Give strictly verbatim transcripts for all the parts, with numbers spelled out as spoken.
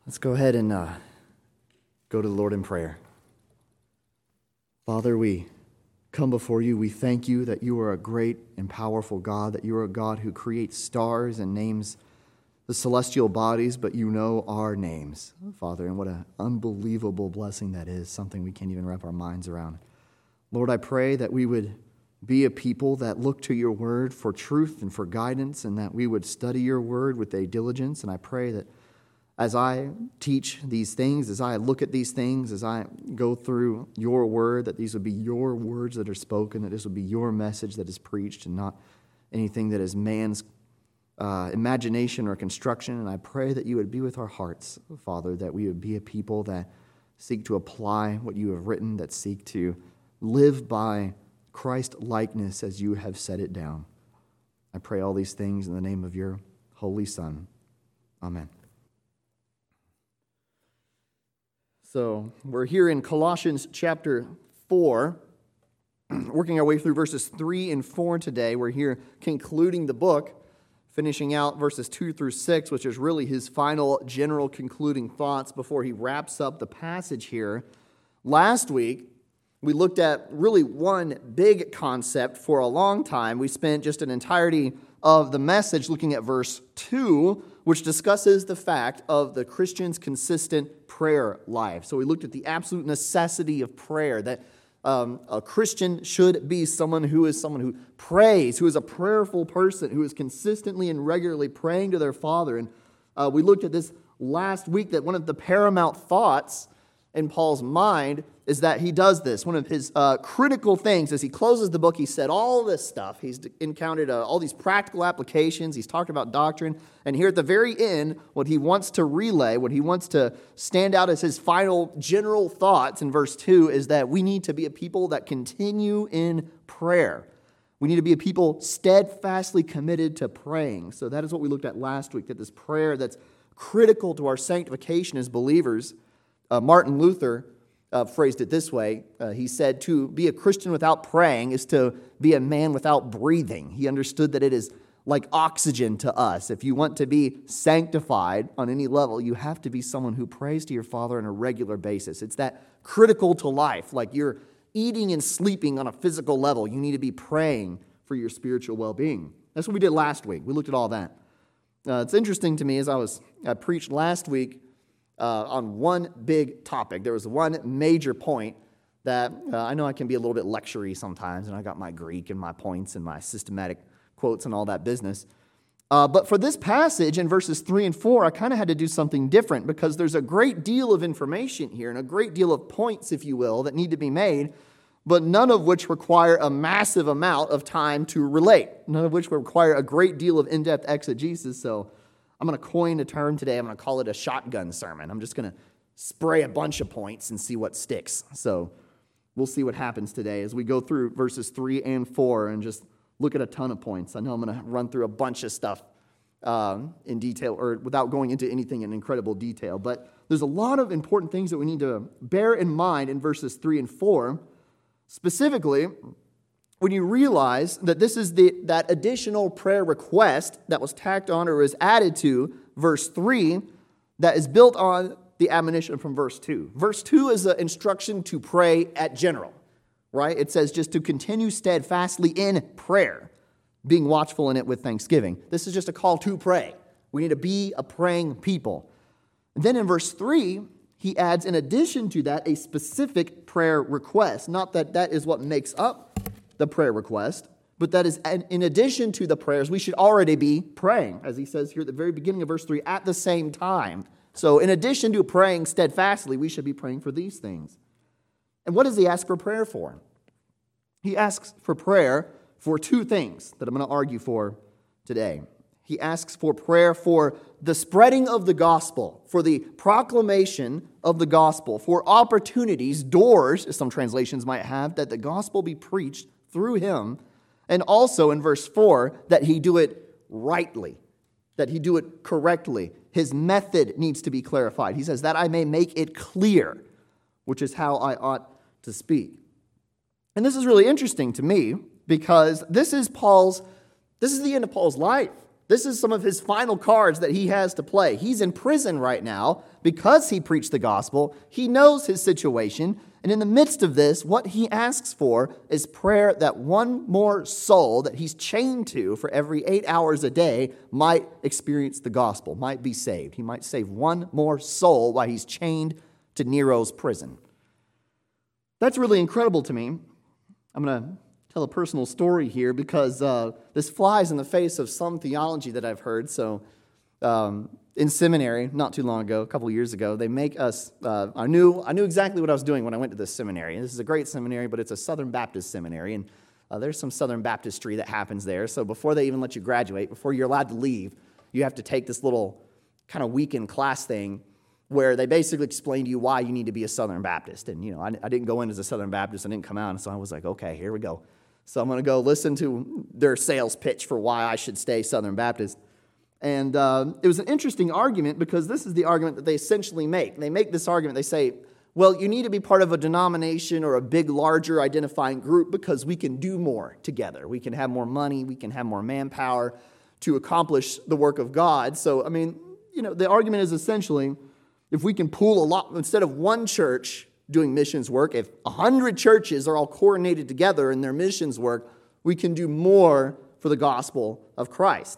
Let's go ahead and uh, go to the Lord in prayer. Father, we come before you. We thank you that you are a great and powerful God, that you are a God who creates stars and names the celestial bodies, but you know our names, Father, and what an unbelievable blessing that is, something we can't even wrap our minds around. Lord, I pray that we would be a people that look to your word for truth and for guidance, and that we would study your word with a diligence. And I pray that as I teach these things, as I look at these things, as I go through your word, that these would be your words that are spoken, that this would be your message that is preached and not anything that is man's uh, imagination or construction. And I pray that you would be with our hearts, Father, that we would be a people that seek to apply what you have written, that seek to live by Christ-likeness as you have set it down. I pray all these things in the name of your Holy Son. Amen. So we're here in Colossians chapter four, working our way through verses three and four today. We're here concluding the book, finishing out verses two through six, which is really his final general concluding thoughts before he wraps up the passage here. Last week, we looked at really one big concept for a long time. We spent just an entirety of the message looking at verse two, which discusses the fact of the Christian's consistent prayer life. So we looked at the absolute necessity of prayer, that um, a Christian should be someone who is someone who prays, who is a prayerful person, who is consistently and regularly praying to their Father. And uh, we looked at this last week, that one of the paramount thoughts in Paul's mind is that he does this. One of his uh, critical things as he closes the book, he said all this stuff. He's encountered uh, all these practical applications. He's talked about doctrine. And here at the very end, what he wants to relay, what he wants to stand out as his final general thoughts in verse two is that we need to be a people that continue in prayer. We need to be a people steadfastly committed to praying. So that is what we looked at last week, that this prayer that's critical to our sanctification as believers. Uh, Martin Luther uh, phrased it this way. Uh, he said, to be a Christian without praying is to be a man without breathing. He understood that it is like oxygen to us. If you want to be sanctified on any level, you have to be someone who prays to your Father on a regular basis. It's that critical to life. Like you're eating and sleeping on a physical level, you need to be praying for your spiritual well-being. That's what we did last week. We looked at all that. Uh, it's interesting to me as I was I preached last week Uh, on one big topic. There was one major point that uh, I know I can be a little bit lectury sometimes, and I got my Greek and my points and my systematic quotes and all that business. Uh, but for this passage in verses three and four, I kind of had to do something different because there's a great deal of information here and a great deal of points, if you will, that need to be made, but none of which require a massive amount of time to relate, none of which require a great deal of in-depth exegesis. So I'm going to coin a term today. I'm going to call it a shotgun sermon. I'm just going to spray a bunch of points and see what sticks. So we'll see what happens today as we go through verses three and four and just look at a ton of points. I know I'm going to run through a bunch of stuff um, in detail, or without going into anything in incredible detail. But there's a lot of important things that we need to bear in mind in verses three and four. Specifically, when you realize that this is the that additional prayer request that was tacked on or was added to verse three that is built on the admonition from verse two. Verse two is an instruction to pray at general, right? It says just to continue steadfastly in prayer, being watchful in it with thanksgiving. This is just a call to pray. We need to be a praying people. And then in verse three, he adds in addition to that a specific prayer request. Not that that is what makes up the prayer request, but that is in addition to the prayers we should already be praying, as he says here at the very beginning of verse three, at the same time. So in addition to praying steadfastly, we should be praying for these things. And what does he ask for prayer for? He asks for prayer for two things that I'm going to argue for today. He asks for prayer for the spreading of the gospel, for the proclamation of the gospel, for opportunities, doors, as some translations might have, that the gospel be preached through him, and also in verse four, that he do it rightly, that he do it correctly. His method needs to be clarified. He says, that I may make it clear, which is how I ought to speak. And this is really interesting to me because this is Paul's, this is the end of Paul's life. This is some of his final cards that he has to play. He's in prison right now because he preached the gospel. He knows his situation. And in the midst of this, what he asks for is prayer that one more soul that he's chained to for every eight hours a day might experience the gospel, might be saved. He might save one more soul while he's chained to Nero's prison. That's really incredible to me. I'm going to tell a personal story here because uh, this flies in the face of some theology that I've heard. So um, in seminary, not too long ago, a couple years ago, they make us, uh, I knew I knew exactly what I was doing when I went to this seminary. This is a great seminary, but it's a Southern Baptist seminary, and uh, there's some Southern Baptistry that happens there. So before they even let you graduate, before you're allowed to leave, you have to take this little kind of weekend class thing where they basically explain to you why you need to be a Southern Baptist. And, you know, I, I didn't go in as a Southern Baptist. I didn't come out, and so I was like, okay, here we go. So I'm going to go listen to their sales pitch for why I should stay Southern Baptist. And uh, it was an interesting argument because this is the argument that they essentially make. They make this argument. They say, well, you need to be part of a denomination or a big, larger identifying group because we can do more together. We can have more money. We can have more manpower to accomplish the work of God. So, I mean, you know, the argument is essentially if we can pool a lot, instead of one church doing missions work, if a hundred churches are all coordinated together in their missions work, we can do more for the gospel of Christ.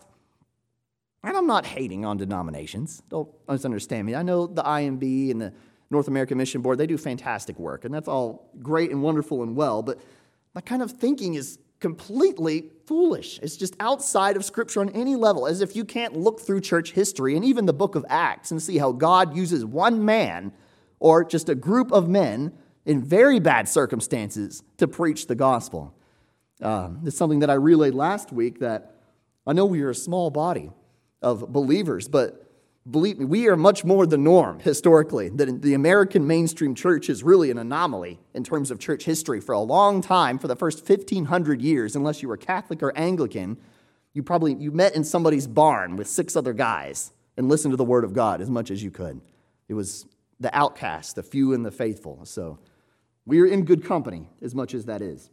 And I'm not hating on denominations. Don't misunderstand me. I know the I M B and the North American Mission Board, they do fantastic work, and that's all great and wonderful and well, but that kind of thinking is completely foolish. It's just outside of Scripture on any level, as if you can't look through church history and even the book of Acts and see how God uses one man or just a group of men in very bad circumstances to preach the gospel. Uh, it's something that I relayed last week, that I know we are a small body of believers, but believe me, we are much more the norm historically. That the American mainstream church is really an anomaly in terms of church history. For a long time, for the first fifteen hundred years, unless you were Catholic or Anglican, you probably you met in somebody's barn with six other guys and listened to the word of God as much as you could. It was the outcasts, the few and the faithful. So we are in good company, as much as that is.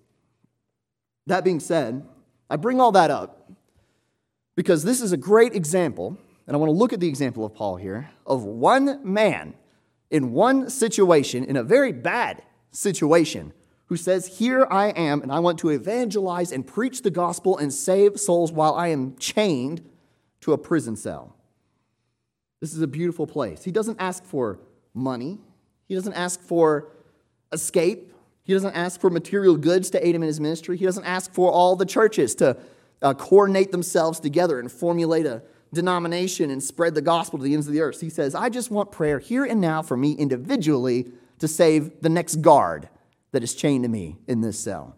That being said, I bring all that up because this is a great example, and I want to look at the example of Paul here, of one man in one situation, in a very bad situation, who says, here I am, and I want to evangelize and preach the gospel and save souls while I am chained to a prison cell. This is a beautiful place. He doesn't ask for money. He doesn't ask for escape. He doesn't ask for material goods to aid him in his ministry. He doesn't ask for all the churches to uh, coordinate themselves together and formulate a denomination and spread the gospel to the ends of the earth. He says, I just want prayer here and now for me individually to save the next guard that is chained to me in this cell.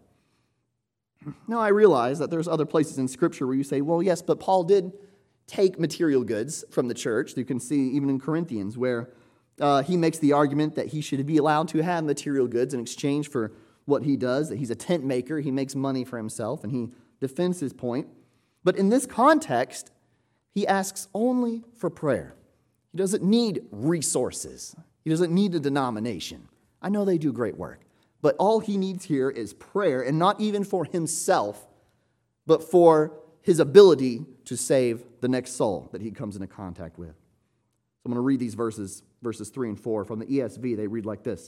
Now, I realize that there's other places in Scripture where you say, well, yes, but Paul did take material goods from the church. You can see even in Corinthians where Uh, he makes the argument that he should be allowed to have material goods in exchange for what he does, that he's a tent maker, he makes money for himself, and he defends his point. But in this context, he asks only for prayer. He doesn't need resources. He doesn't need a denomination. I know they do great work, but all he needs here is prayer, and not even for himself, but for his ability to save the next soul that he comes into contact with. I'm going to read these verses, verses three and four from the E S V. They read like this.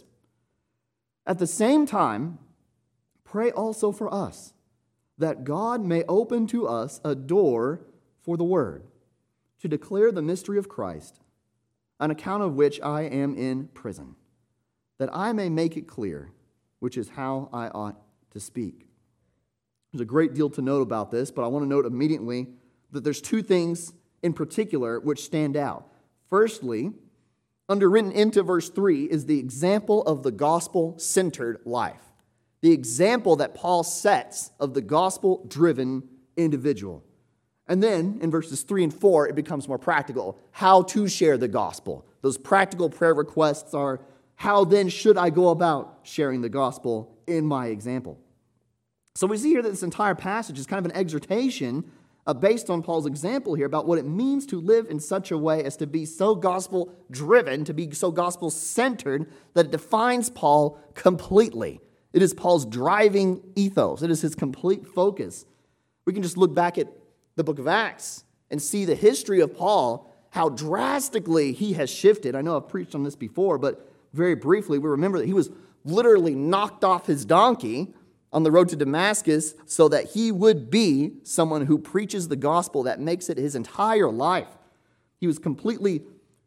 At the same time, pray also for us, that God may open to us a door for the word, to declare the mystery of Christ, on account of which I am in prison, that I may make it clear, which is how I ought to speak. There's a great deal to note about this, but I want to note immediately that there's two things in particular which stand out. Firstly, underwritten into verse three is the example of the gospel-centered life. The example that Paul sets of the gospel-driven individual. And then in verses three and four, it becomes more practical. How to share the gospel. Those practical prayer requests are, how then should I go about sharing the gospel in my example? So we see here that this entire passage is kind of an exhortation Uh, based on Paul's example here about what it means to live in such a way as to be so gospel-driven, to be so gospel-centered, that it defines Paul completely. It is Paul's driving ethos. It is his complete focus. We can just look back at the book of Acts and see the history of Paul, how drastically he has shifted. I know I've preached on this before, but very briefly, we remember that he was literally knocked off his donkey on the road to Damascus so that he would be someone who preaches the gospel that makes it his entire life. He was completely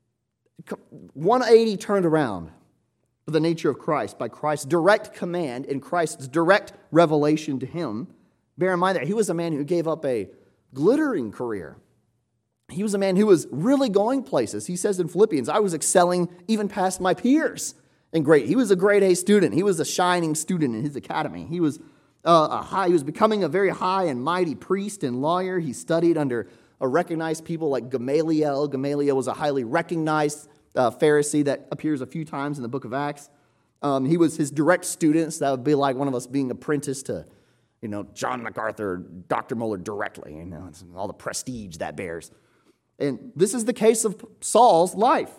one eighty turned around for the nature of Christ by Christ's direct command and Christ's direct revelation to him. Bear in mind that he was a man who gave up a glittering career. He was a man who was really going places. He says in Philippians, I was excelling even past my peers. And great, he was a grade A student. He was a shining student in his academy. He was uh, a high. He was becoming a very high and mighty priest and lawyer. He studied under a recognized people like Gamaliel. Gamaliel was a highly recognized uh, Pharisee that appears a few times in the book of Acts. Um, he was his direct student. So that would be like one of us being apprenticed to, you know, John MacArthur, Doctor Mueller directly. You know, it's all the prestige that bears. And this is the case of Saul's life.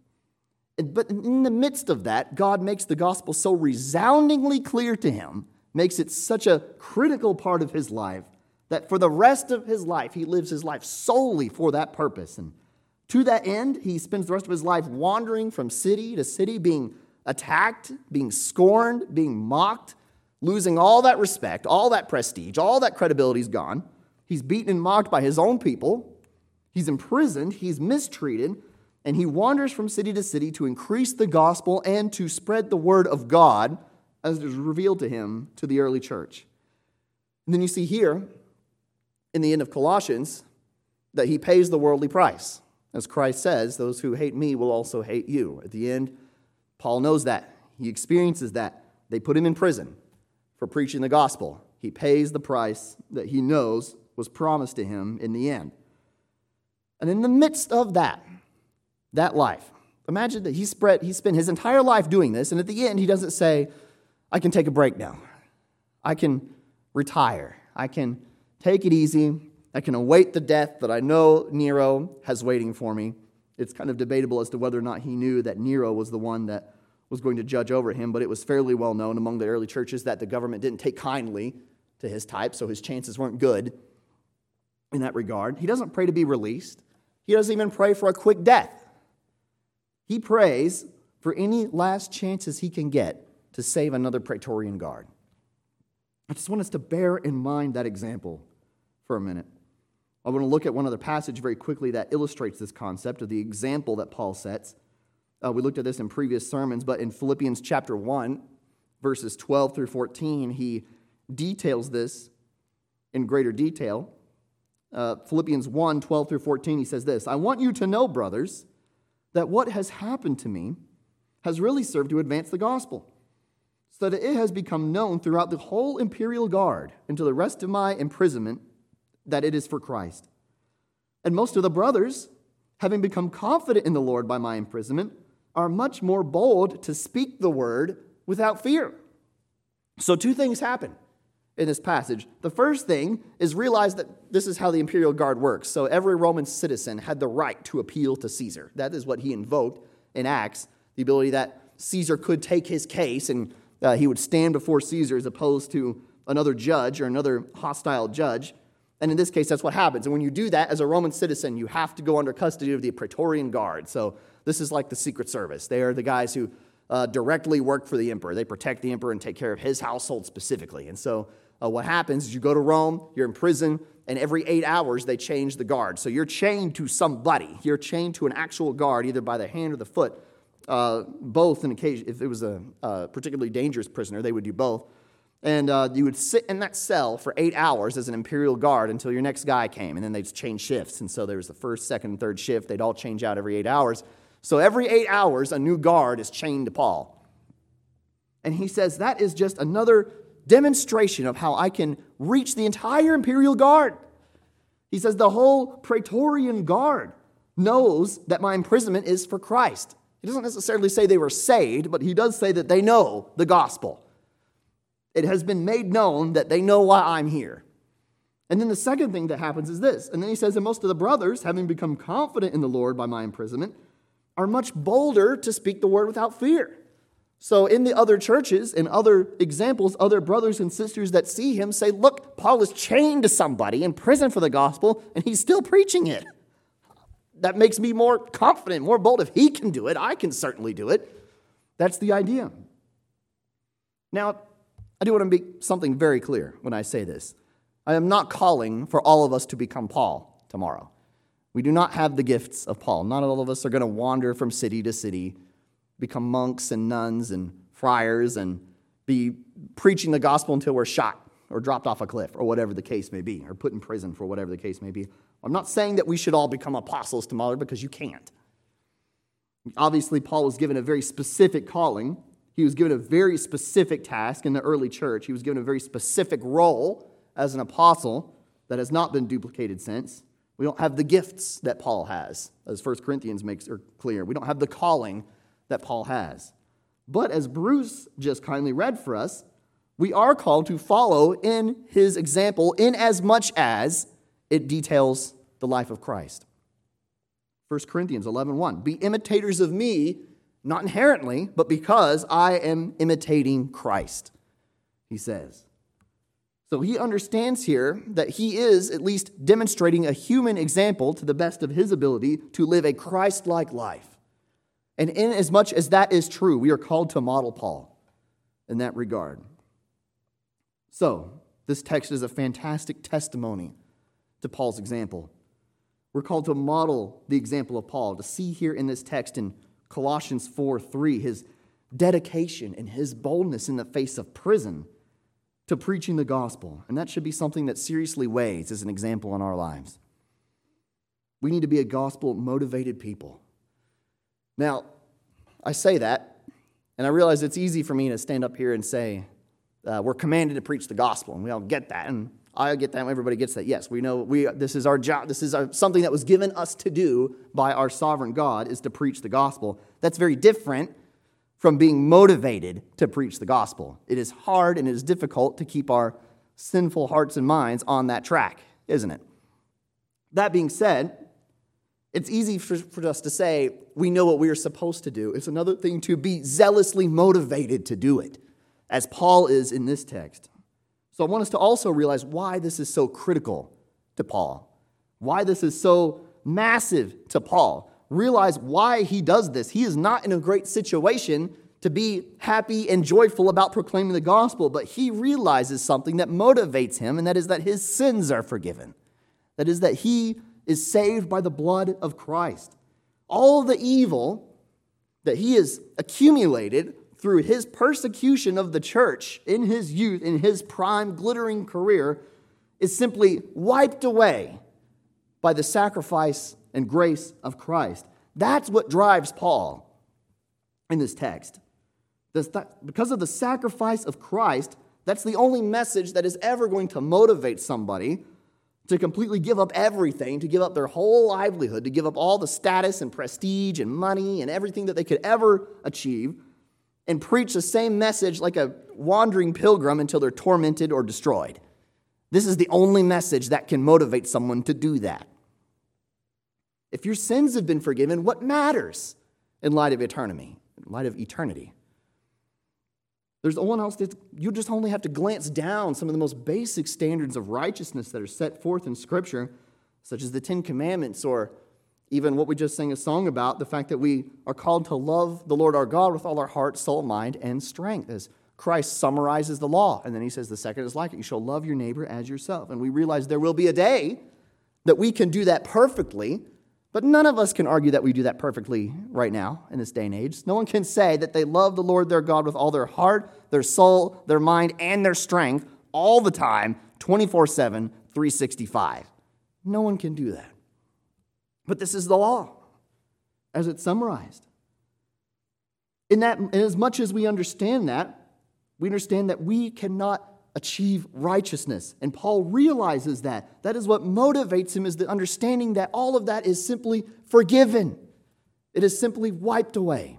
But in the midst of that, God makes the gospel so resoundingly clear to him, makes it such a critical part of his life, that for the rest of his life, he lives his life solely for that purpose. And to that end, he spends the rest of his life wandering from city to city, being attacked, being scorned, being mocked, losing all that respect, all that prestige, all that credibility is gone. He's beaten and mocked by his own people. He's imprisoned. He's mistreated. And he wanders from city to city to increase the gospel and to spread the word of God as it is revealed to him to the early church. And then you see here, in the end of Colossians, that he pays the worldly price. As Christ says, those who hate me will also hate you. At the end, Paul knows that. He experiences that. They put him in prison for preaching the gospel. He pays the price that he knows was promised to him in the end. And in the midst of that, that life, imagine that he spread, he spent his entire life doing this, and at the end he doesn't say, I can take a break now. I can retire. I can take it easy. I can await the death that I know Nero has waiting for me. It's kind of debatable as to whether or not he knew that Nero was the one that was going to judge over him, but it was fairly well known among the early churches that the government didn't take kindly to his type, so his chances weren't good in that regard. He doesn't pray to be released. He doesn't even pray for a quick death. He prays for any last chances he can get to save another Praetorian guard. I just want us to bear in mind that example for a minute. I want to look at one other passage very quickly that illustrates this concept of the example that Paul sets. Uh, we looked at this in previous sermons, but in Philippians chapter one, verses twelve through fourteen, he details this in greater detail. Uh, Philippians one, twelve through fourteen, he says this, I want you to know, brothers, that what has happened to me has really served to advance the gospel, so that it has become known throughout the whole imperial guard and to the rest of my imprisonment that it is for Christ. And most of the brothers, having become confident in the Lord by my imprisonment, are much more bold to speak the word without fear. So two things happen in this passage. The first thing is realize that this is how the imperial guard works. So every Roman citizen had the right to appeal to Caesar. That is what he invoked in Acts, the ability that Caesar could take his case and uh, he would stand before Caesar as opposed to another judge or another hostile judge. And in this case, that's what happens. And when you do that as a Roman citizen, you have to go under custody of the Praetorian Guard. So this is like the Secret Service. They are the guys who uh, directly work for the emperor. They protect the emperor and take care of his household specifically. And so Uh, what happens is you go to Rome, you're in prison, and every eight hours they change the guard. So you're chained to somebody. You're chained to an actual guard, either by the hand or the foot. Uh, both, in occasion, if it was a uh, particularly dangerous prisoner, they would do both. And uh, you would sit in that cell for eight hours as an imperial guard until your next guy came, and then they'd change shifts. And so there was the first, second, and third shift. They'd all change out every eight hours. So every eight hours, a new guard is chained to Paul. And he says that is just another demonstration of how I can reach the entire imperial guard. He says the whole Praetorian Guard knows that my imprisonment is for Christ. He doesn't necessarily say they were saved, but he does say that they know the gospel. It has been made known that they know why I'm here. And then the second thing that happens is this. And then he says that most of the brothers, having become confident in the Lord by my imprisonment, are much bolder to speak the word without fear. So in the other churches and other examples, other brothers and sisters that see him say, look, Paul is chained to somebody in prison for the gospel, and he's still preaching it. That makes me more confident, more bold. If he can do it, I can certainly do it. That's the idea. Now, I do want to make something very clear when I say this. I am not calling for all of us to become Paul tomorrow. We do not have the gifts of Paul. Not all of us are going to wander from city to city, become monks and nuns and friars and be preaching the gospel until we're shot or dropped off a cliff or whatever the case may be, or put in prison for whatever the case may be. I'm not saying that we should all become apostles tomorrow, because you can't. Obviously, Paul was given a very specific calling. He was given a very specific task in the early church. He was given a very specific role as an apostle that has not been duplicated since. We don't have the gifts that Paul has, as First Corinthians makes it clear. We don't have the calling that Paul has. But as Bruce just kindly read for us, we are called to follow in his example in as much as it details the life of Christ. First Corinthians eleven one, be imitators of me, not inherently, but because I am imitating Christ, he says. So he understands here that he is at least demonstrating a human example to the best of his ability to live a Christ-like life. And in as much as that is true, we are called to model Paul in that regard. So, this text is a fantastic testimony to Paul's example. We're called to model the example of Paul, to see here in this text in Colossians four three, his dedication and his boldness in the face of prison to preaching the gospel. And that should be something that seriously weighs as an example in our lives. We need to be a gospel-motivated people. Now, I say that, and I realize it's easy for me to stand up here and say, uh, we're commanded to preach the gospel, and we all get that, and I get that, and everybody gets that. Yes, we know we. This is our job. This is our, something that was given us to do by our sovereign God, is to preach the gospel. That's very different from being motivated to preach the gospel. It is hard and it is difficult to keep our sinful hearts and minds on that track, isn't it? That being said, it's easy for, for us to say we know what we are supposed to do. It's another thing to be zealously motivated to do it, as Paul is in this text. So I want us to also realize why this is so critical to Paul, why this is so massive to Paul. Realize why he does this. He is not in a great situation to be happy and joyful about proclaiming the gospel, but he realizes something that motivates him, and that is that his sins are forgiven. That is that he is saved by the blood of Christ. All the evil that he has accumulated through his persecution of the church in his youth, in his prime glittering career, is simply wiped away by the sacrifice and grace of Christ. That's what drives Paul in this text. Because of the sacrifice of Christ, that's the only message that is ever going to motivate somebody to completely give up everything, to give up their whole livelihood, to give up all the status and prestige and money and everything that they could ever achieve, and preach the same message like a wandering pilgrim until they're tormented or destroyed. This is the only message that can motivate someone to do that. If your sins have been forgiven, what matters in light of eternity? In light of eternity. There's no one else that you just only have to glance down some of the most basic standards of righteousness that are set forth in Scripture, such as the Ten Commandments, or even what we just sang a song about, the fact that we are called to love the Lord our God with all our heart, soul, mind, and strength, as Christ summarizes the law. And then he says the second is like it. You shall love your neighbor as yourself. And we realize there will be a day that we can do that perfectly, but none of us can argue that we do that perfectly right now in this day and age. No one can say that they love the Lord their God with all their heart, their soul, their mind, and their strength all the time, twenty-four seven, three sixty-five. No one can do that. But this is the law, as it's summarized. In that, in as much as we understand that, we understand that we cannot achieve righteousness. And Paul realizes that. That is what motivates him, is the understanding that all of that is simply forgiven. It is simply wiped away.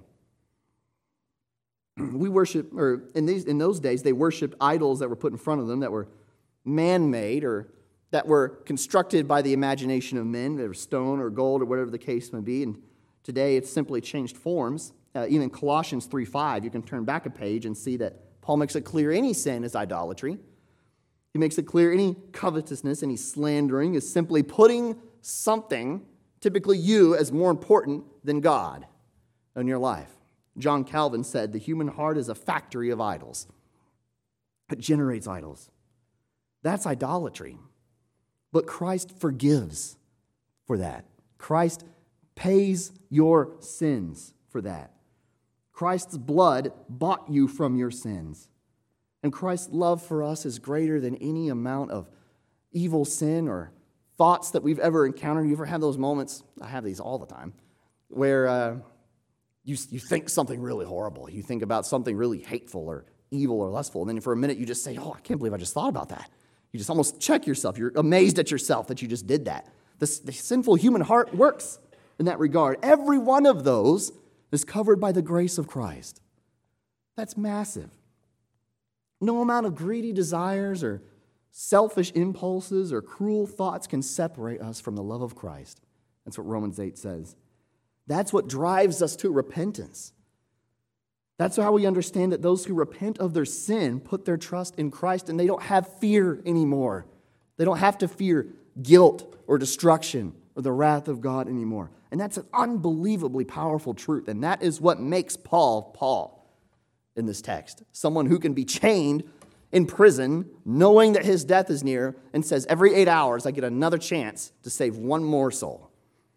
We worship, or in these in those days, they worshiped idols that were put in front of them that were man-made or that were constructed by the imagination of men. They were stone or gold or whatever the case may be. And today it's simply changed forms. uh, even Colossians three five, you can turn back a page and see that Paul makes it clear any sin is idolatry. He makes it clear any covetousness, any slandering is simply putting something, typically you, as more important than God in your life. John Calvin said, the human heart is a factory of idols. It generates idols. That's idolatry. But Christ forgives for that. Christ pays your sins for that. Christ's blood bought you from your sins. And Christ's love for us is greater than any amount of evil sin or thoughts that we've ever encountered. You ever have those moments? I have these all the time, where uh, you, you think something really horrible. You think about something really hateful or evil or lustful. And then for a minute you just say, oh, I can't believe I just thought about that. You just almost check yourself. You're amazed at yourself that you just did that. The, the sinful human heart works in that regard. Every one of those is covered by the grace of Christ. That's massive. No amount of greedy desires or selfish impulses or cruel thoughts can separate us from the love of Christ. That's what Romans eight says. That's what drives us to repentance. That's how we understand that those who repent of their sin put their trust in Christ and they don't have fear anymore. They don't have to fear guilt or destruction or the wrath of God anymore. And that's an unbelievably powerful truth. And that is what makes Paul, Paul in this text. Someone who can be chained in prison, knowing that his death is near, and says, every eight hours I get another chance to save one more soul.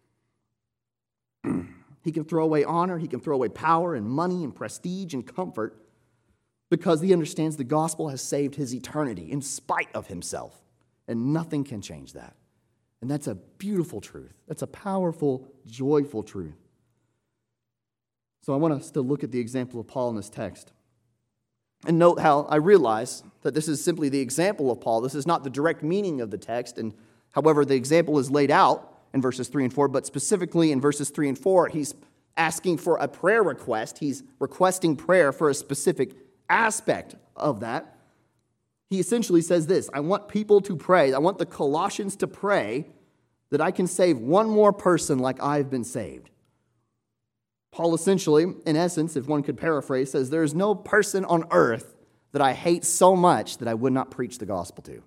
He can throw away honor, he can throw away power and money and prestige and comfort because he understands the gospel has saved his eternity in spite of himself. And nothing can change that. And that's a beautiful truth. That's a powerful, joyful truth. So I want us to look at the example of Paul in this text. And note how I realize that this is simply the example of Paul. This is not the direct meaning of the text. And however, the example is laid out in verses three and four, but specifically in verses three and four, he's asking for a prayer request. He's requesting prayer for a specific aspect of that. He essentially says this, I want people to pray, I want the Colossians to pray that I can save one more person like I've been saved. Paul essentially, in essence, if one could paraphrase, says there is no person on earth that I hate so much that I would not preach the gospel to.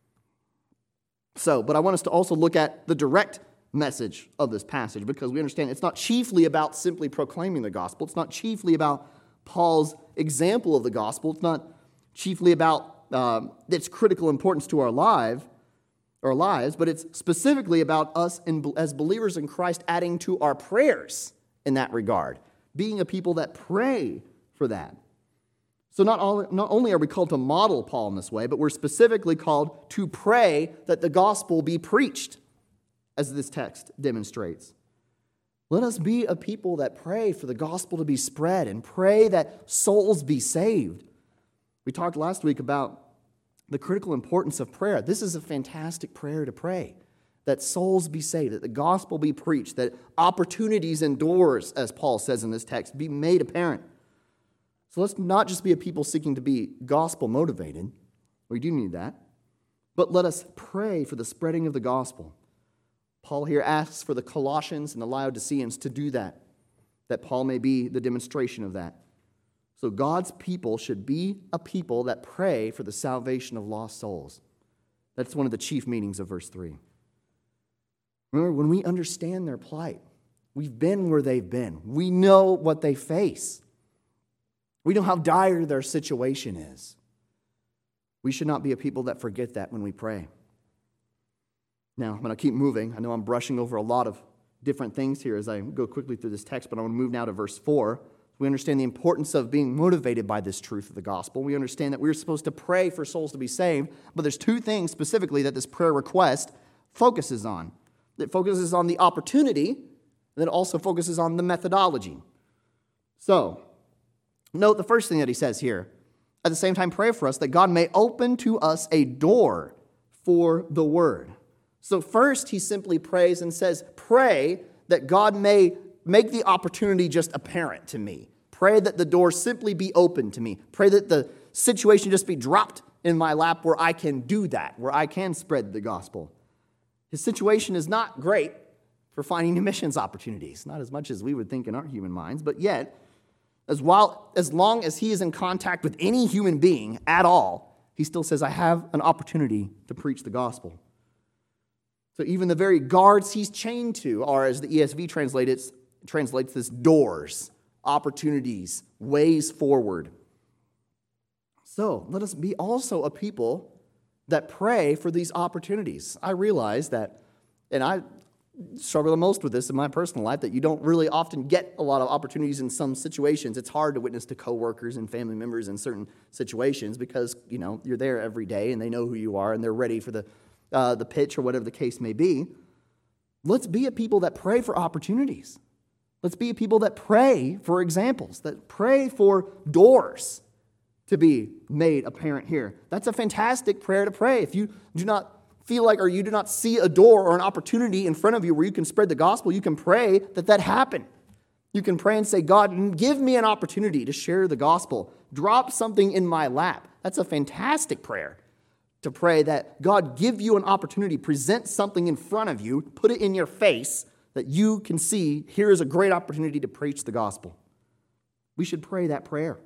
So, but I want us to also look at the direct message of this passage because we understand it's not chiefly about simply proclaiming the gospel. It's not chiefly about Paul's example of the gospel. It's not chiefly about um, its critical importance to our life, our lives, but it's specifically about us in, as believers in Christ adding to our prayers in that regard, being a people that pray for that. So not, all, not only are we called to model Paul in this way, but we're specifically called to pray that the gospel be preached, as this text demonstrates. Let us be a people that pray for the gospel to be spread and pray that souls be saved. We talked last week about the critical importance of prayer. This is a fantastic prayer to pray, that souls be saved, that the gospel be preached, that opportunities and doors, as Paul says in this text, be made apparent. So let's not just be a people seeking to be gospel motivated. We do need that. But let us pray for the spreading of the gospel. Paul here asks for the Colossians and the Laodiceans to do that, that Paul may be the demonstration of that. So God's people should be a people that pray for the salvation of lost souls. That's one of the chief meanings of verse three. Remember, when we understand their plight, we've been where they've been. We know what they face. We know how dire their situation is. We should not be a people that forget that when we pray. Now, I'm going to keep moving. I know I'm brushing over a lot of different things here as I go quickly through this text, but I want to move now to verse four. We understand the importance of being motivated by this truth of the gospel. We understand that we're supposed to pray for souls to be saved, but there's two things specifically that this prayer request focuses on. It focuses on the opportunity, and then it also focuses on the methodology. So, note the first thing that he says here. At the same time, pray for us that God may open to us a door for the word. So first, he simply prays and says, pray that God may make the opportunity just apparent to me. Pray that the door simply be open to me. Pray that the situation just be dropped in my lap where I can do that, where I can spread the gospel. His situation is not great for finding new missions opportunities, not as much as we would think in our human minds, but yet As, while, as long as he is in contact with any human being at all, he still says, I have an opportunity to preach the gospel. So even the very guards he's chained to are, as the E S V translates, translates this, doors, opportunities, ways forward. So let us be also a people that pray for these opportunities. I realize that, and I struggle the most with this in my personal life, that you don't really often get a lot of opportunities in some situations. It's hard to witness to coworkers and family members in certain situations because, you know, you're there every day and they know who you are and they're ready for the uh, the pitch or whatever the case may be. Let's be a people that pray for opportunities. Let's be a people that pray for examples, that pray for doors to be made apparent here. That's a fantastic prayer to pray. If you do not feel like, or you do not see a door or an opportunity in front of you where you can spread the gospel, you can pray that that happen. You can pray and say, God, give me an opportunity to share the gospel. Drop something in my lap. That's a fantastic prayer to pray that God give you an opportunity, present something in front of you, put it in your face that you can see, here is a great opportunity to preach the gospel. We should pray that prayer.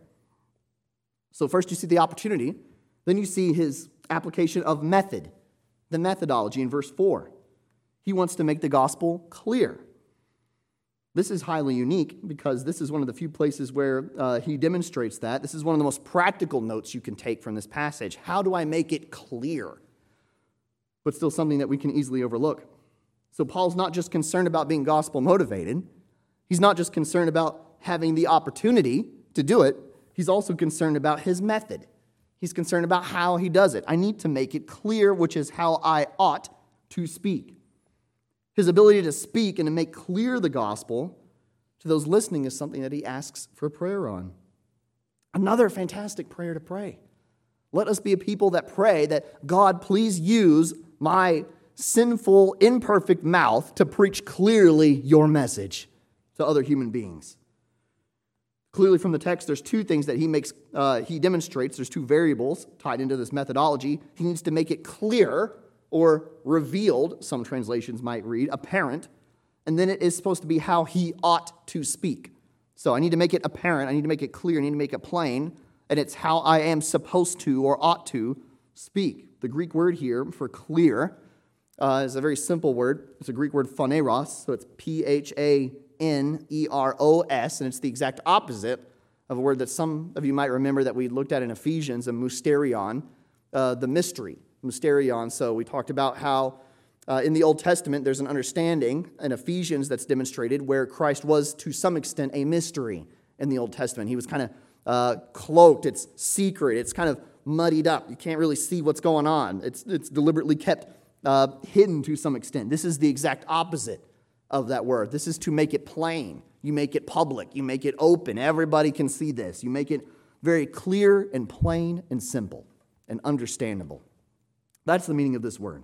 So first you see the opportunity, then you see his application of method, the methodology in verse four. He wants to make the gospel clear. This is highly unique because this is one of the few places where uh, he demonstrates that. This is one of the most practical notes you can take from this passage. How do I make it clear? But still something that we can easily overlook. So Paul's not just concerned about being gospel motivated. He's not just concerned about having the opportunity to do it. He's also concerned about his method. He's concerned about how he does it. I need to make it clear, which is how I ought to speak. His ability to speak and to make clear the gospel to those listening is something that he asks for prayer on. Another fantastic prayer to pray. Let us be a people that pray that God, please use my sinful, imperfect mouth to preach clearly your message to other human beings. Clearly from the text, there's two things that he makes, uh, he demonstrates. There's two variables tied into this methodology. He needs to make it clear or revealed, some translations might read, apparent, and then it is supposed to be how he ought to speak. So I need to make it apparent, I need to make it clear, I need to make it plain, and it's how I am supposed to or ought to speak. The Greek word here for clear uh, is a very simple word. It's a Greek word phaneros, so it's P H A N E R O S, and it's the exact opposite of a word that some of you might remember that we looked at in Ephesians, a mysterion, uh, the mystery. Mysterion. So we talked about how uh, in the Old Testament there's an understanding in Ephesians that's demonstrated where Christ was to some extent a mystery in the Old Testament. He was kind of uh, cloaked. It's secret. It's kind of muddied up. You can't really see what's going on. It's, it's deliberately kept uh, hidden to some extent. This is the exact opposite of that word. This is to make it plain. You make it public. You make it open. Everybody can see this. You make it very clear and plain and simple and understandable. That's the meaning of this word.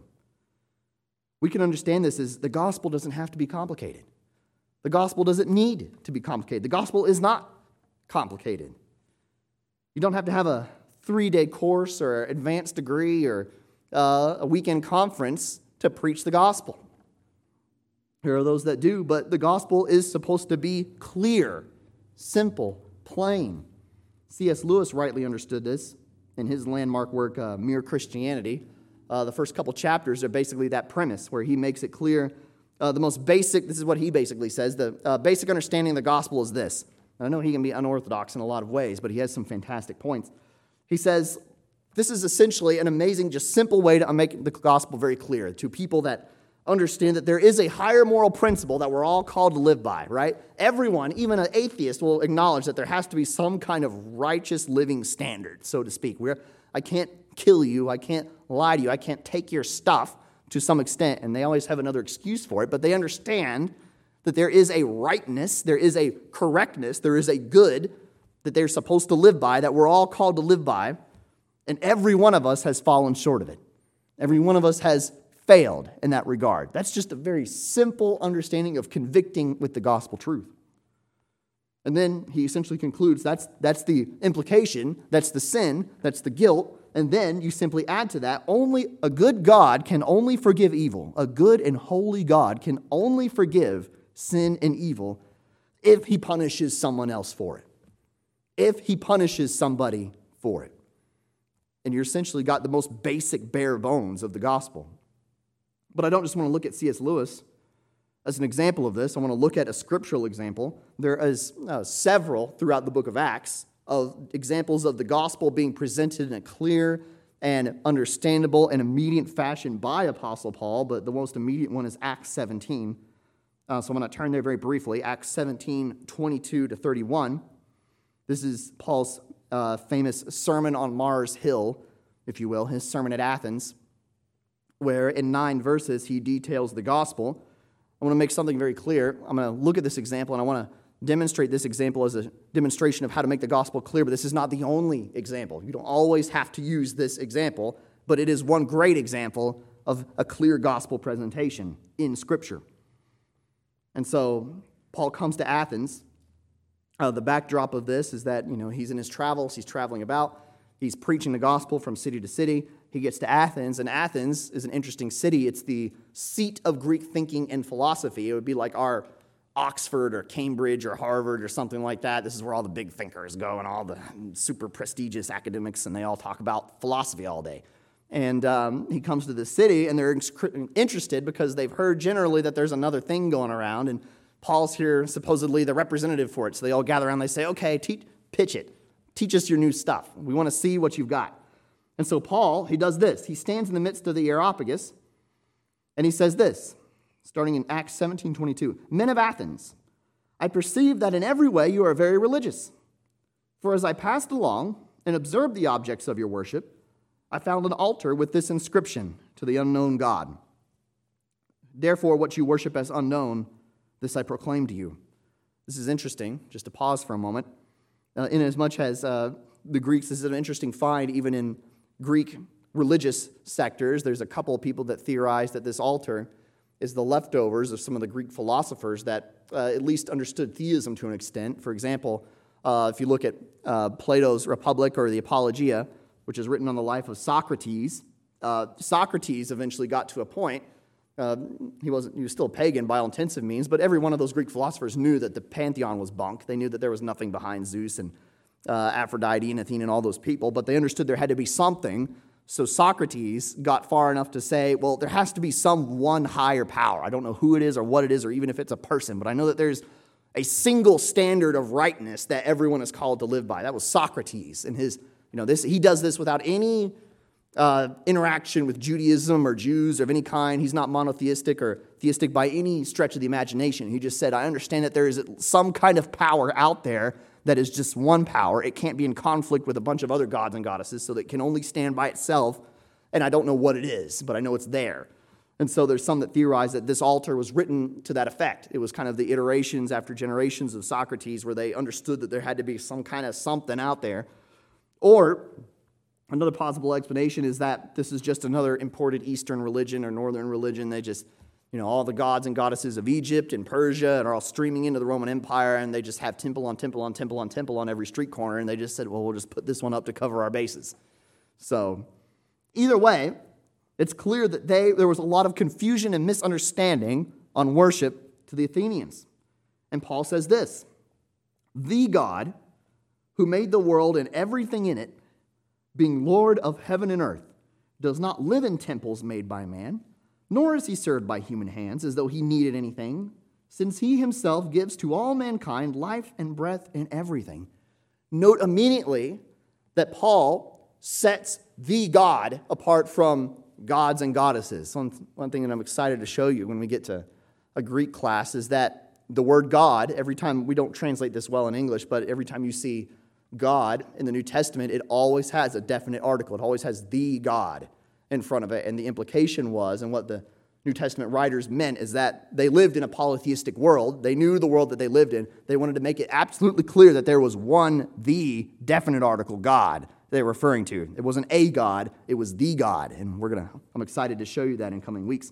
We can understand this as the gospel doesn't have to be complicated. The gospel doesn't need to be complicated. The gospel is not complicated. You don't have to have a three-day course or advanced degree or uh, a weekend conference to preach the gospel. There are those that do, but the gospel is supposed to be clear, simple, plain. C S Lewis rightly understood this in his landmark work, uh, Mere Christianity. Uh, the first couple chapters are basically that premise where he makes it clear. Uh, the most basic, this is what he basically says, the uh, basic understanding of the gospel is this. I know he can be unorthodox in a lot of ways, but he has some fantastic points. He says, this is essentially an amazing, just simple way to make the gospel very clear to people that understand that there is a higher moral principle that we're all called to live by, right? Everyone, even an atheist, will acknowledge that there has to be some kind of righteous living standard, so to speak. We're, I can't kill you, I can't lie to you, I can't take your stuff to some extent, and they always have another excuse for it, but they understand that there is a rightness, there is a correctness, there is a good that they're supposed to live by, that we're all called to live by, and every one of us has fallen short of it. Every one of us has failed in that regard. That's just a very simple understanding of convicting with the gospel truth. And then he essentially concludes that's, that's the implication, that's the sin, that's the guilt, and then you simply add to that, only a good God can only forgive evil. A good and holy God can only forgive sin and evil if he punishes someone else for it. if he punishes somebody for it. And you essentially got the most basic bare bones of the gospel. But I don't just want to look at C S Lewis as an example of this. I want to look at a scriptural example. There is uh, several throughout the book of Acts of examples of the gospel being presented in a clear and understandable and immediate fashion by Apostle Paul, but the most immediate one is Acts seventeen. Uh, so I'm going to turn there very briefly. Acts seventeen, twenty-two to thirty-one. This is Paul's uh, famous Sermon on Mars Hill, if you will, his sermon at Athens, where in nine verses he details the gospel. I want to make something very clear. I'm going to look at this example, and I want to demonstrate this example as a demonstration of how to make the gospel clear, but this is not the only example. You don't always have to use this example, but it is one great example of a clear gospel presentation in Scripture. And so Paul comes to Athens. Uh, the backdrop of this is that, you know, he's in his travels, he's traveling about, he's preaching the gospel from city to city. He gets to Athens, and Athens is an interesting city. It's the seat of Greek thinking and philosophy. It would be like our Oxford or Cambridge or Harvard or something like that. This is where all the big thinkers go and all the super prestigious academics, and they all talk about philosophy all day. And um, he comes to the city, and they're interested because they've heard generally that there's another thing going around, and Paul's here, supposedly the representative for it. So they all gather around and they say, okay, te- pitch it. Teach us your new stuff. We want to see what you've got. And so Paul, he does this. He stands in the midst of the Areopagus, and he says this, starting in Acts seventeen twenty-two. Men of Athens, I perceive that in every way you are very religious. For as I passed along and observed the objects of your worship, I found an altar with this inscription, to the unknown God. Therefore, what you worship as unknown, this I proclaim to you. This is interesting, just to pause for a moment. Uh, inasmuch as uh, the Greeks, this is an interesting find even in Greek religious sectors. There's a couple of people that theorize that this altar is the leftovers of some of the Greek philosophers that uh, at least understood theism to an extent. For example, uh, if you look at uh, Plato's Republic or the Apologia, which is written on the life of Socrates, uh, Socrates eventually got to a point, uh, he wasn't he was still a pagan by all intents and means, but every one of those Greek philosophers knew that the pantheon was bunk. They knew that there was nothing behind Zeus and uh, Aphrodite and Athena and all those people, but they understood there had to be something. So Socrates got far enough to say, well, there has to be some one higher power. I don't know who it is or what it is or even if it's a person, but I know that there's a single standard of rightness that everyone is called to live by. That was Socrates. And his, you know, this he does this without any uh, interaction with Judaism or Jews of any kind. He's not monotheistic or theistic by any stretch of the imagination. He just said, I understand that there is some kind of power out there that is just one power. It can't be in conflict with a bunch of other gods and goddesses, so that it can only stand by itself, and I don't know what it is, but I know it's there. And so there's some that theorize that this altar was written to that effect. It was kind of the iterations after generations of Socrates where they understood that there had to be some kind of something out there. Or another possible explanation is that this is just another imported Eastern religion or Northern religion. They just, you know, all the gods and goddesses of Egypt and Persia and are all streaming into the Roman Empire, and they just have temple on temple on temple on temple on every street corner, and they just said, well, we'll just put this one up to cover our bases. So either way, it's clear that they there was a lot of confusion and misunderstanding on worship to the Athenians. And Paul says this, the God who made the world and everything in it, being Lord of heaven and earth, does not live in temples made by man, nor is he served by human hands as though he needed anything, since he himself gives to all mankind life and breath and everything. Note immediately that Paul sets the God apart from gods and goddesses. One, one thing that I'm excited to show you when we get to a Greek class is that the word God, every time, we don't translate this well in English, but every time you see God in the New Testament, it always has a definite article. It always has the God in front of it. And the implication was, and what the New Testament writers meant, is that they lived in a polytheistic world. They knew the world that they lived in. They wanted to make it absolutely clear that there was one, the definite article, God, they were referring to. It wasn't a God, it was the God. And we're gonna, I'm excited to show you that in coming weeks.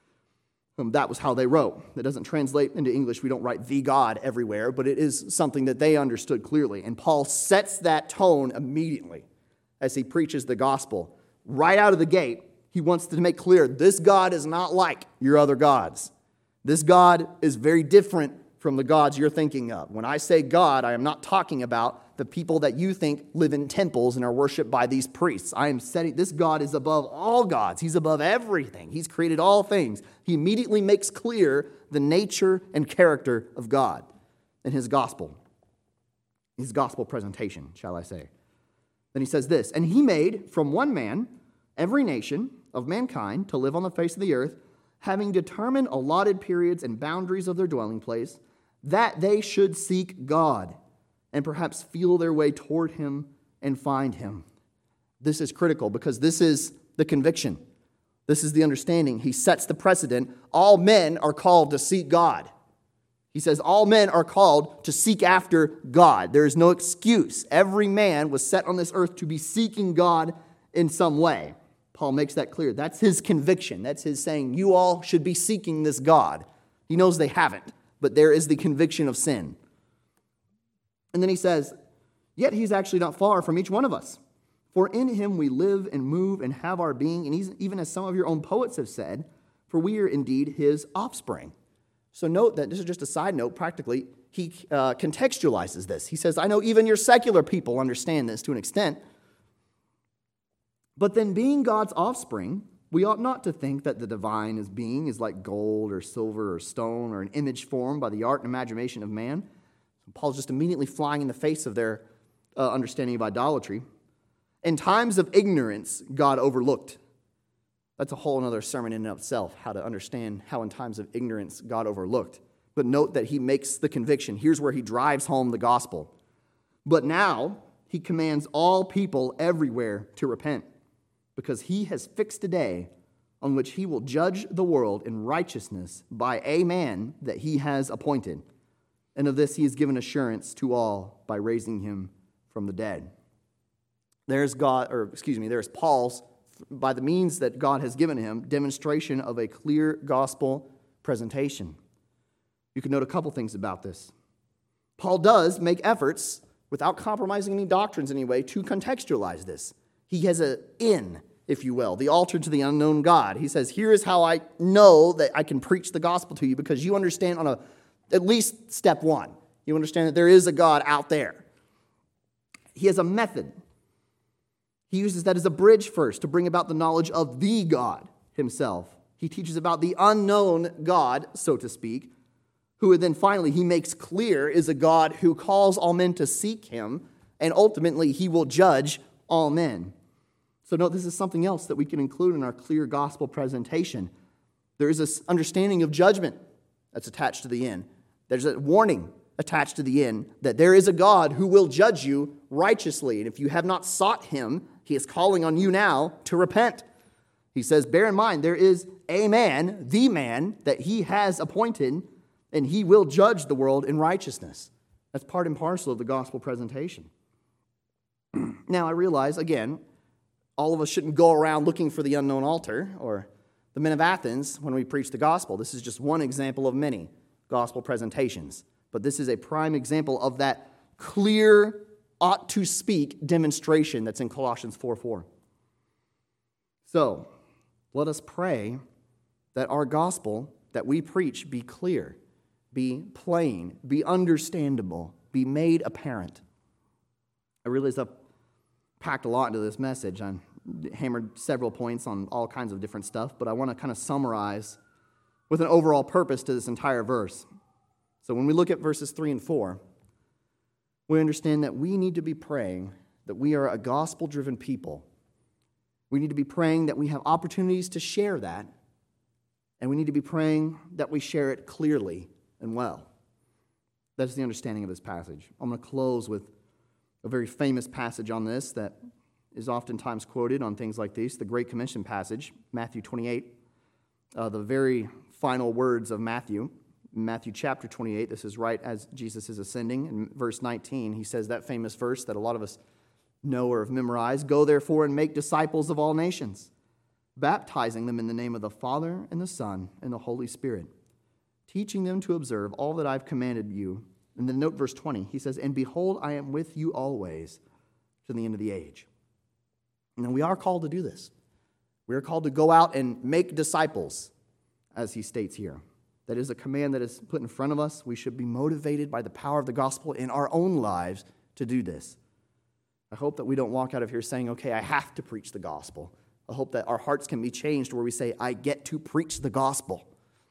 Um, that was how they wrote. It doesn't translate into English. We don't write the God everywhere, but it is something that they understood clearly. And Paul sets that tone immediately as he preaches the gospel. Right out of the gate, he wants to make clear this God is not like your other gods. This God is very different from the gods you're thinking of. When I say God, I am not talking about the people that you think live in temples and are worshipped by these priests. I am setting, this God is above all gods. He's above everything. He's created all things. He immediately makes clear the nature and character of God in his gospel. His gospel presentation, shall I say. Then he says this, and he made from one man every nation of mankind to live on the face of the earth, having determined allotted periods and boundaries of their dwelling place, that they should seek God and perhaps feel their way toward him and find him. This is critical because this is the conviction. This is the understanding. He sets the precedent. All men are called to seek God. He says all men are called to seek after God. There is no excuse. Every man was set on this earth to be seeking God in some way. Paul makes that clear. That's his conviction. That's his saying, you all should be seeking this God. He knows they haven't, but there is the conviction of sin. And then he says, yet he's actually not far from each one of us. For in him we live and move and have our being, and he's, even as some of your own poets have said, for we are indeed his offspring. So note that, this is just a side note, practically, he uh, contextualizes this. He says, I know even your secular people understand this to an extent. But then being God's offspring, we ought not to think that the divine as being is like gold or silver or stone or an image formed by the art and imagination of man. Paul's just immediately flying in the face of their uh, understanding of idolatry. In times of ignorance, God overlooked. That's a whole other sermon in and of itself, how to understand how in times of ignorance God overlooked. But note that he makes the conviction. Here's where he drives home the gospel. But now he commands all people everywhere to repent, because he has fixed a day on which he will judge the world in righteousness by a man that he has appointed. And of this he has given assurance to all by raising him from the dead. There's God, or excuse me, there's Paul's, by the means that God has given him, demonstration of a clear gospel presentation. You can note a couple things about this. Paul does make efforts, without compromising any doctrines anyway, to contextualize this. He has an in, if you will, the altar to the unknown God. He says, here is how I know that I can preach the gospel to you, because you understand on a at least step one. You understand that there is a God out there. He has a method. He uses that as a bridge first to bring about the knowledge of the God himself. He teaches about the unknown God, so to speak, who then finally he makes clear is a God who calls all men to seek him, and ultimately he will judge all men. So note, this is something else that we can include in our clear gospel presentation. There is this understanding of judgment that's attached to the end. There's a warning attached to the end that there is a God who will judge you righteously. And if you have not sought him, he is calling on you now to repent. He says, bear in mind, there is a man, the man that he has appointed, and he will judge the world in righteousness. That's part and parcel of the gospel presentation. Now, I realize, again, all of us shouldn't go around looking for the unknown altar or the men of Athens when we preach the gospel. This is just one example of many gospel presentations. But this is a prime example of that clear, ought-to-speak demonstration that's in Colossians four four. So, let us pray that our gospel that we preach be clear, be plain, be understandable, be made apparent. I realize I've packed a lot into this message. I hammered several points on all kinds of different stuff, but I want to kind of summarize with an overall purpose to this entire verse. So when we look at verses three and four, we understand that we need to be praying that we are a gospel-driven people. We need to be praying that we have opportunities to share that, and we need to be praying that we share it clearly and well. That's the understanding of this passage. I'm going to close with a very famous passage on this that is oftentimes quoted on things like these, the Great Commission passage, Matthew twenty-eight, uh, the very final words of Matthew. Matthew chapter twenty-eight, this is right as Jesus is ascending. In verse nineteen, he says that famous verse that a lot of us know or have memorized, "Go therefore and make disciples of all nations, baptizing them in the name of the Father and the Son and the Holy Spirit, teaching them to observe all that I've commanded you." And then note verse twenty, he says, "And behold, I am with you always to the end of the age." And we are called to do this. We are called to go out and make disciples, as he states here. that is a command that is put in front of us. We should be motivated by the power of the gospel in our own lives to do this. I hope that we don't walk out of here saying, okay, I have to preach the gospel. I hope that our hearts can be changed where we say, I get to preach the gospel.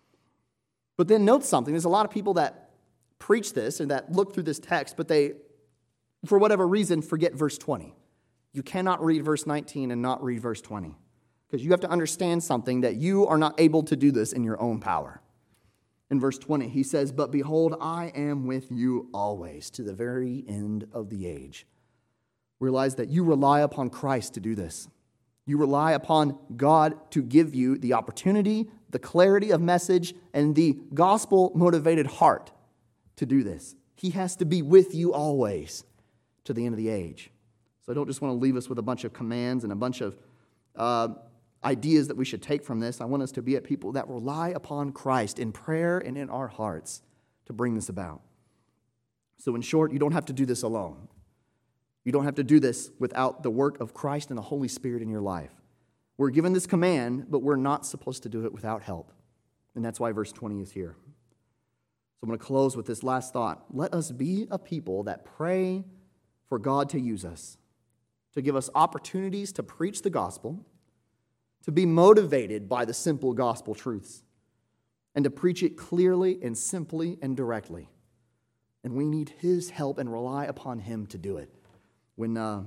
But then note something. There's a lot of people that preach this and that look through this text, but they, for whatever reason, forget verse twenty. You cannot read verse nineteen and not read verse twenty, because you have to understand something, that you are not able to do this in your own power. In verse twenty, he says, but behold, I am with you always to the very end of the age. Realize that you rely upon Christ to do this. You rely upon God to give you the opportunity, the clarity of message, and the gospel-motivated heart to do this. He has to be with you always to the end of the age. So I don't just want to leave us with a bunch of commands and a bunch of uh, ideas that we should take from this. I want us to be a people that rely upon Christ in prayer and in our hearts to bring this about. So in short, you don't have to do this alone. You don't have to do this without the work of Christ and the Holy Spirit in your life. We're given this command, but we're not supposed to do it without help. And that's why verse twenty is here. So I'm going to close with this last thought. Let us be a people that pray for God to use us, to give us opportunities to preach the gospel, to be motivated by the simple gospel truths, and to preach it clearly and simply and directly. And we need His help and rely upon Him to do it. When uh,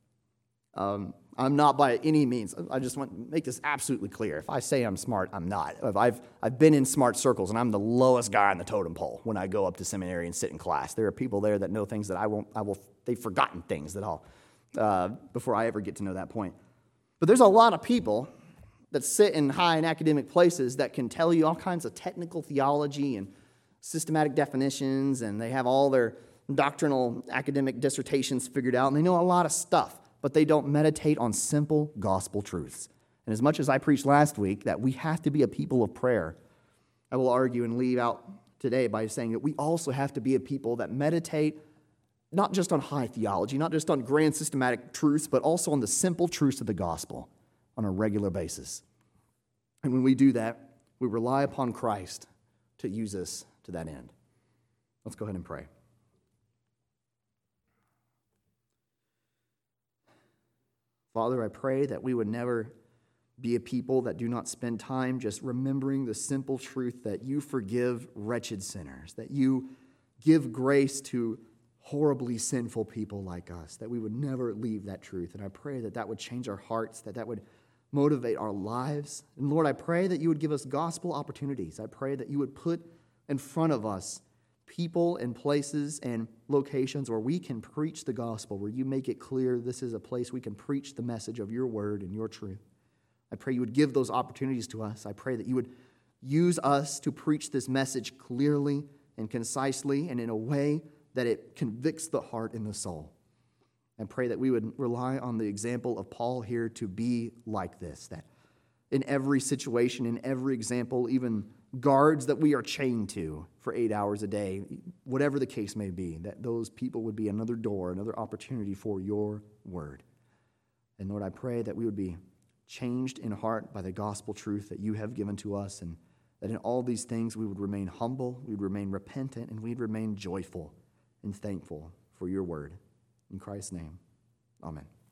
um, I'm not by any means, I just want to make this absolutely clear. If I say I'm smart, I'm not. If I've, I've been in smart circles, and I'm the lowest guy on the totem pole when I go up to seminary and sit in class. There are people there that know things that I won't, I will, they've forgotten things that I'll, uh, before I ever get to know that point. But there's a lot of people that sit in high and academic places that can tell you all kinds of technical theology and systematic definitions, and they have all their doctrinal academic dissertations figured out, and they know a lot of stuff, but they don't meditate on simple gospel truths. And as much as I preached last week that we have to be a people of prayer, I will argue and leave out today by saying that we also have to be a people that meditate not just on high theology, not just on grand systematic truths, but also on the simple truths of the gospel on a regular basis. And when we do that, we rely upon Christ to use us to that end. Let's go ahead and pray. Father, I pray that we would never be a people that do not spend time just remembering the simple truth that you forgive wretched sinners, that you give grace to horribly sinful people like us, that we would never leave that truth. And I pray that that would change our hearts, that that would motivate our lives. And Lord, I pray that you would give us gospel opportunities. I pray that you would put in front of us people and places and locations where we can preach the gospel, where you make it clear this is a place we can preach the message of your word and your truth. I pray you would give those opportunities to us. I pray that you would use us to preach this message clearly and concisely and in a way that it convicts the heart and the soul. And pray that we would rely on the example of Paul here to be like this, that in every situation, in every example, even guards that we are chained to for eight hours a day, whatever the case may be, that those people would be another door, another opportunity for your word. And Lord, I pray that we would be changed in heart by the gospel truth that you have given to us, and that in all these things we would remain humble, we would remain repentant, and we'd remain joyful and thankful for your word. In Christ's name, amen.